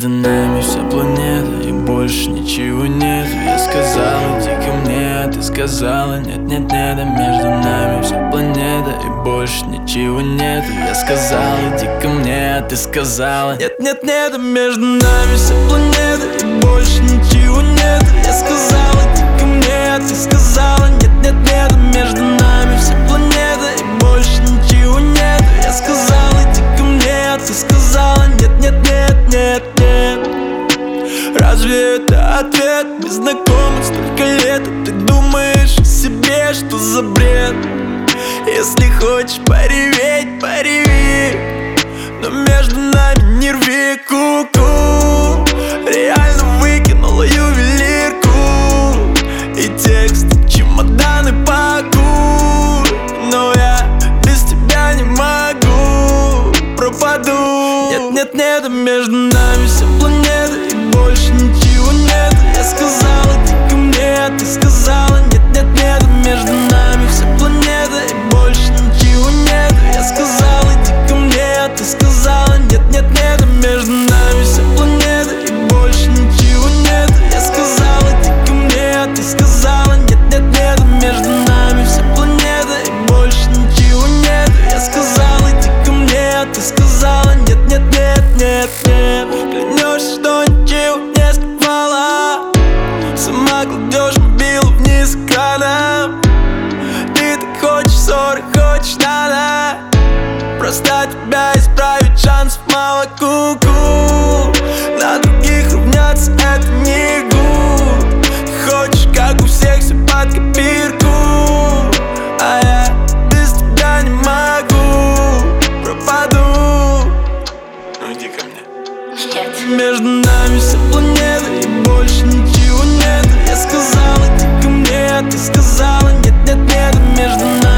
между нами вся планета, и больше ничего нет. Я сказал, иди ко мне, а ты сказала нет, нет, нет. А между нами вся планета, и больше ничего нет. Я сказал, иди ко мне, а ты сказала нет, нет, нет. А между нами вся планета, и больше ничего нет. Я сказал, иди ко мне, а ты сказала нет, нет, нет. А между нами вся планета, и больше ничего нет. Я сказал, иди ко мне, а ты сказала нет, нет, нет, нет, нет. Разве это ответ? Мы знакомы столько лет, а ты думаешь о себе, что за бред? Если хочешь пореветь, пореви, но между нами не рви, ку-ку. Реально выкинула ювелирку и текст, чемоданы пакуй. Но я без тебя не могу, пропаду. Нет, нет, нет, а между нами вся планета, и больше ничего нет. Я сказала, иди ко мне, а ты сказала нет, нет, нет. А между нами вся планета, и больше ничего нет. Я сказала, иди ко мне, а ты сказала нет, нет, нет. А между нами вся планета, и больше ничего нет. Я сказала, иди ко мне, а ты сказала нет, нет, нет. А между нами вся планета, и больше ничего нет. Я сказала, иди ко мне, а ты сказала нет, нет, нет, нет, нет. Клянешься, что ничего не скрывала, сама кладешь мобилу вниз экраном. Ты так хочешь ссоры, хочешь надо, просто тебя исправить шансов мало, ку-ку. На других равняться это не гуд. Ты хочешь, как у всех, все под копирку, а я без тебя не могу, пропаду. Ну иди ко мне. Нет. Между нами вся планета, и больше ничего нет. Я сказала, иди ко мне, а ты сказала нет, нет, нет. А между нами